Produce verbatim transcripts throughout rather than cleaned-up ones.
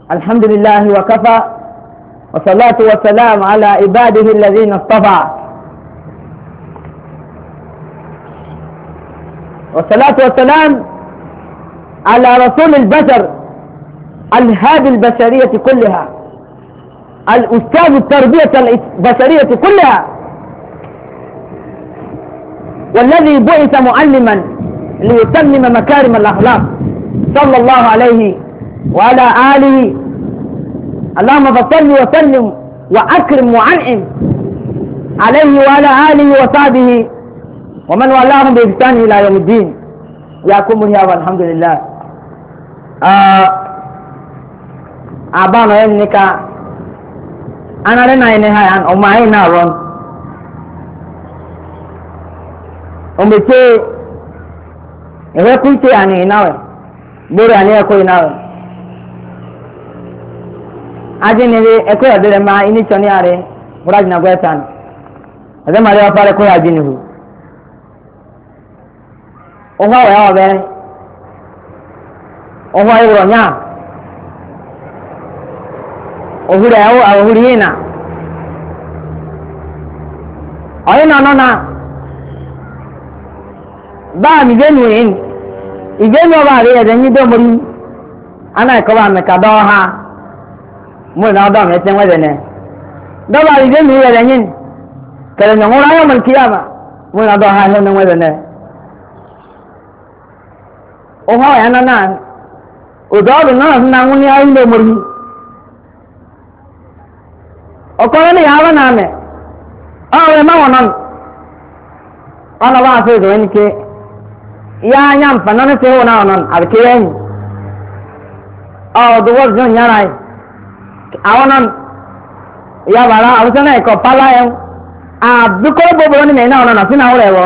الحمد لله وكفى والصلاة والسلام على عباده الذين اصطفى والصلاة والسلام على رسول البشر الهادي البشرية كلها الأستاذ التربية البشرية كلها والذي بعث معلما ليتمم مكارم الأخلاق صلى الله عليه وعلى آله. اللهم صل وسلم وأكرم وأنعم عليه وعلى آله وصحبه ومن والاهم بإحسان إلى يوم الدين. ياكم يا والحمد لله. أبانا إنك أنا لنا إنها عن أمعين رون أمبتي إذا كنت يعني ناوي بوري أني أكوي ناوي أجنبي أكوي أدري ما إني شني أري وراجنا قويتان هذا ما ليه أفعل أكوي أجنبي أوه يا أبي أوه يورونيا أوه له أوه لينا أين أنا ba mi je nuin ije no ba re de ni do mori ana ko ba me ka do ha mo na do me ten we de ne do ba ije nu ye de nin kele no ra yo man kiyama mo na do ha he no we de ne o ha ya na na o do do na na ngun ya ndo mori o ko ni ya ba na me o we ma wonon ana ba se do ni ke ya nyam panana se wona onon arkiyen o do wor jon nyarai awonon ya bara awsana ko pala en a duko bobo ni me na onon asina orewo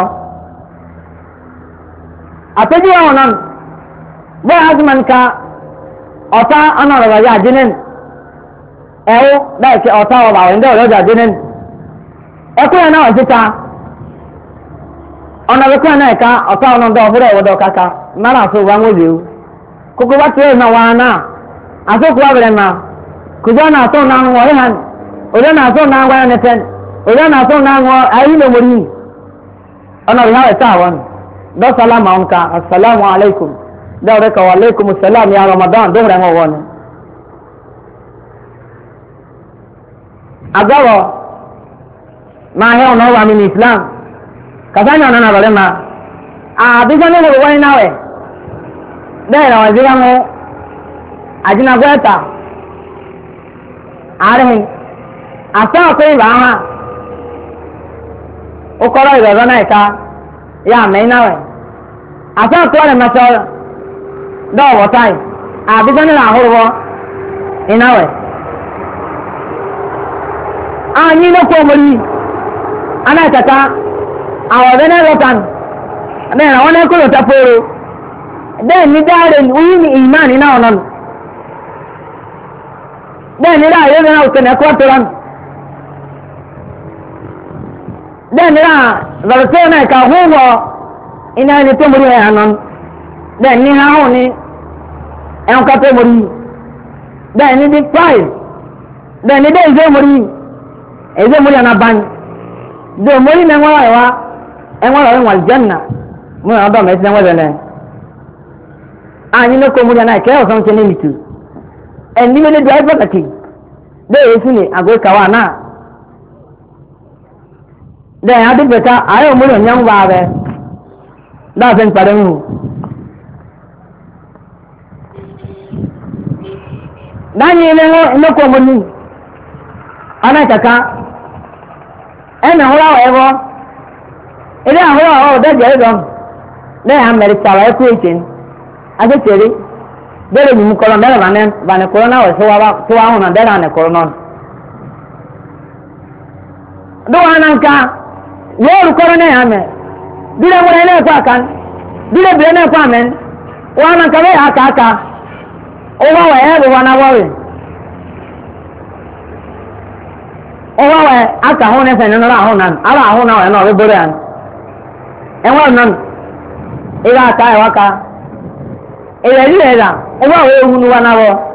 apeji onon bo azman ka ota anara wa ya jinen ewo dai ke ota wa ba ndo ro ja jinen e ko na o sita ọ̀nà bí kúrò náà ká ọ̀tá ọ̀nà ọ̀dọ́ ọ̀fúrẹ́ ìwọ̀dọ̀ kaka mara àti òwúwa ń wòlé o kókó bá tiẹ̀ náà wà náà àtòkù abẹ̀rẹ̀ mà kùjọ́ náà tó náà wọ̀ ẹ̀ hàn òjò náà tó náà wọ̀ ẹ̀ nẹ́tẹ́n òjò náà tó náà wọ̀ ayé ló wọlé ọ̀nà bí hàwẹ̀ táà wọn dọ́sàlámà ọ̀nkà asàlámù alaykum dáwọ̀rẹ́ kà wà alaykum sàlám ya ramadan dóhùrẹ́ wọn wọ̀ ni. àgọ́wọ̀ máa hẹ́ ọ̀nà wà mí ní islam kasanya nana bare ma a bisa ne ko wani nawe dai na wajira mo ajina gweta are asa ko ba ha o ko ra ga na ka ya me nawe asa ko re ma so do wo tai a bisa ne na horwo inawe a ni no ko mori ana tata àwọn ọ̀rẹ́ náà lọ́tàn bẹ́ẹ̀ àwọn ẹ̀kọ́ lọ́tà fóró bẹ́ẹ̀ ní dáre wúyí ní ìmáà ní náà nọ́nù bẹ́ẹ̀ ní dáre yóò náà òkèlè ẹ̀kọ́ tó rán bẹ́ẹ̀ ní dáre lọ́rọ̀tẹ́ náà ìka húwọ́ iná ẹni tó mórí ẹ̀yà nọ́nù bẹ́ẹ̀ ní háhùn ní ẹ̀hùn tó mórí bẹ́ẹ̀ ní bí price bẹ́ẹ̀ ní dé ìzé mórí ìzé mórí ọ̀nà báyìí dé mórí náà wọ́n wà wá ẹ̀wọ̀n ọ̀rẹ́ wọn jẹ́nà mú àwọn ọ̀dọ́ mẹ́sìn ẹ̀wọ̀n ẹ̀lẹ́ ààyìn lókò mú yàrá ìkẹ́ ọ̀sán ṣe ní ìtù ẹ̀ní wọlé di ayé pàtàkì bẹ́ẹ̀ sí ni àgọ́ ìkàwá náà bẹ́ẹ̀ adébẹ̀ta ààyè òmùrẹ̀ ọ̀nyẹ́ ń wá rẹ̀ láàfin ìpàdé ń hù dáyé ilé lókò mú ní anáìkàká ẹ̀nà húráwọ̀ ẹ̀wọ̀ ilé àwọn ọ̀rọ̀ ọ̀dẹ́jẹ̀ ẹ̀dọ̀ lẹ́yìn amẹ́ríkà wà ẹ́kú ètè ní akékeré bẹ́ẹ̀rẹ̀ mímú kọ́lọ́ mẹ́rẹ̀ bànẹ́kọ́rọ́ náà wẹ̀ tó wà hùnà bẹ́ẹ̀rẹ̀ ànẹ́kọ́rọ́ náà. dọ́wọ́ anáǹkà yóò rúkọ́rọ́ náà yàmẹ́ bílẹ̀ wọlé náà kọ́ àkàn bílẹ̀ bílẹ̀ náà kọ́ àmẹ́ wọ́n anáǹkà bẹ́ẹ̀ yà kàkà owó wẹ̀ ẹ́ bọ̀ wọn náà wọ́wẹ̀ owó wẹ̀ aka ahọ́n ẹ̀fẹ̀ nínú ahọ́n náà ara ahọ́n náà wẹ̀ náà wẹ́ bọ́rẹ̀ àná ẹ̀wọ̀n náà ìlà àká ẹ̀wọ̀ ká ìrẹ̀lẹ̀ ẹ̀dà owó àwọn ewu ni wọn náà wọ̀.